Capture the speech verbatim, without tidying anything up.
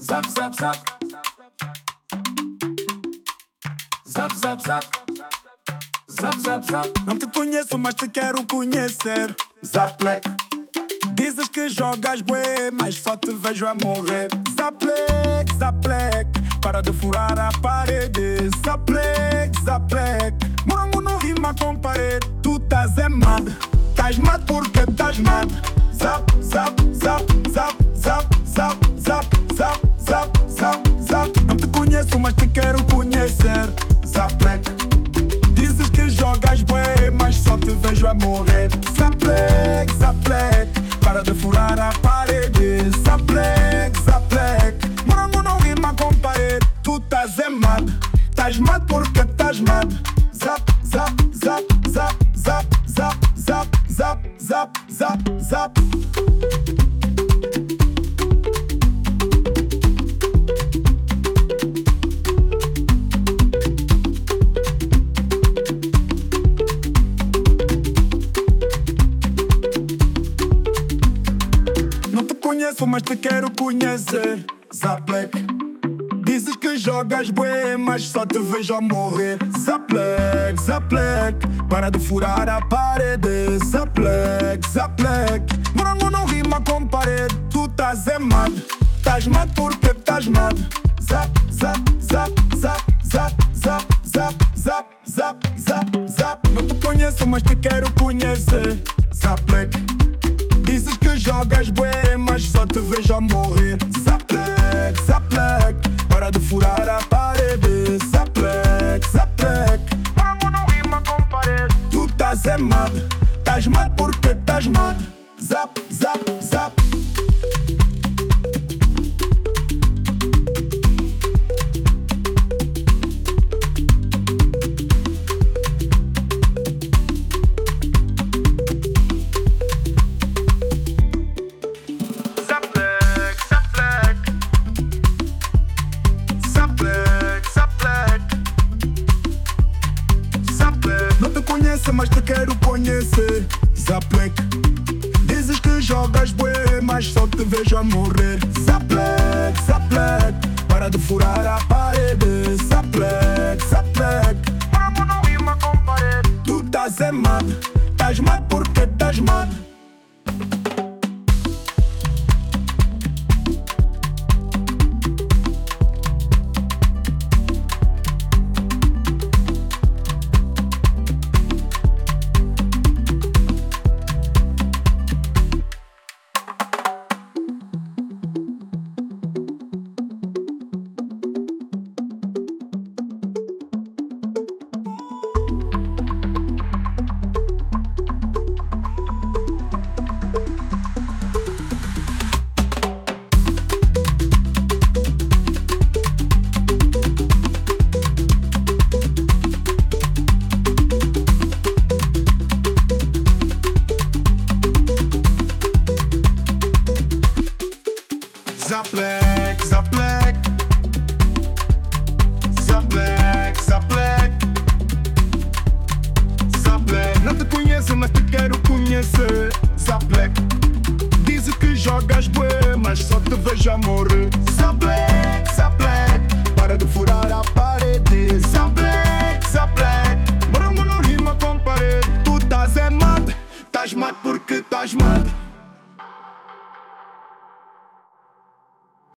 Zap, zap, zap. Zap, zap, zap. Zap, zap, zap. Não te conheço, mas te quero conhecer. Zaplek. Dizes que jogas bué, mas só te vejo a morrer. Zaplek, zaplek, para de furar a parede. Zaplek, zaplek, morango não rima com parede. Tu estás é mad, estás mad porque estás mad. Zap, zap, zap, zap, zap, zap, zap, zap, zap, zap, zap. Não te conheço, mas te quero conhecer. Zaplek. Dizes que jogas bué, mas só te vejo a morrer. Zaplek, zaplek, para de furar a parede. Zaplek, zaplek, morango não rima com parede. Tu estás é mad, estás mad porque estás mad. Zap, zap, zap, zap, zap, zap, zap, zap, zap, zap, zap. Não te conheço, mas te quero conhecer. Zaplek. Dizes que jogas bué, mas só te vejo a morrer. Zaplek, zaplek, para de furar a parede. Zaplek, zaplek, morango não rima com parede. Tu estás é mad, estás mad porque estás mad. Zap, zap, zap, zap, zap, zap, zap, zap, zap, zap, zap. Não te conheço, mas te quero conhecer. Zaplek. Dizes que jogas bué, mas só te vejo a morrer. Zaplek, zaplek, para de furar a parede. Zaplek, zaplek, morango não rima com parede. Tu estás é mad, estás mad porque estás mad. Zap, zap, zap. Mas te quero conhecer. Zaplek. Dizes que jogas bué, mas só te vejo a morrer. Zaplek, zaplek, para de furar a parede. Zaplek, zaplek, morango não rima com parede. Tu estás é mad, estás mad porque estás mad. Zaplek, zaplek, zaplek, zaplek, zaplek. Não te conheço, mas te quero conhecer. Zaplek. Dizes que jogas bué, mas só te vejo a morrer. Zaplek, zaplek, para de furar a